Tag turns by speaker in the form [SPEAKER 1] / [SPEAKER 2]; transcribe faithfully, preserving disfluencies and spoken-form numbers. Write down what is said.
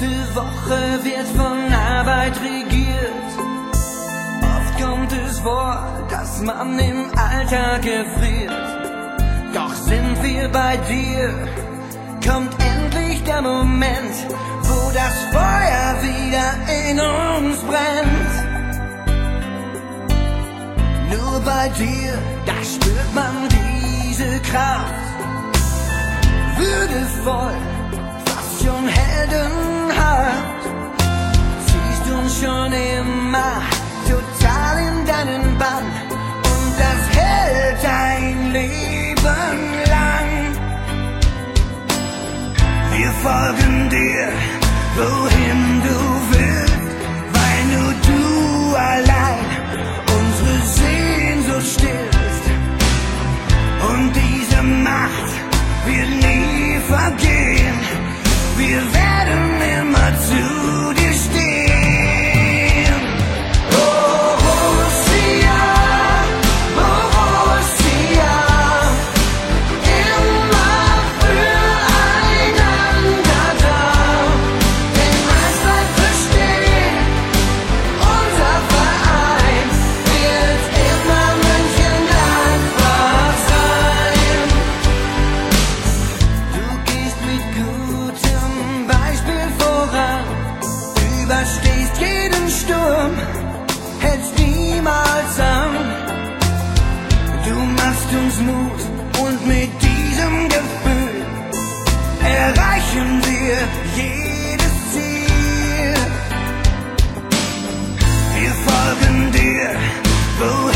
[SPEAKER 1] ganze Woche wird von Arbeit regiert. Oft kommt es vor, dass man im Alltag erfriert. Doch sind wir bei dir, kommt endlich der Moment, wo das Feuer wieder in uns brennt. Nur bei dir, da spürt man diese Kraft. Würdevoll, fast schon heldenhaft. Ziehst uns schon immer total in deinen Bann. Und das hält dein Leben lang. Wir folgen dir, wohin du willst, weil nur du allein unsere Sehnsucht stillst. Und diese Macht wird nie vergehen. Wir werden immer zu dir stehen. Borussia, Borussia, immer füreinander da. Denn eins bleibt bestehen, unser Verein wird immer Mönchengladbach sein. Du gehst mit gutem Beispiel voran, überstehst jeden Sturm, hältst niemals an. Du machst uns Mut und mit diesem Gefühl erreichen wir jedes Ziel. Wir folgen dir, wohin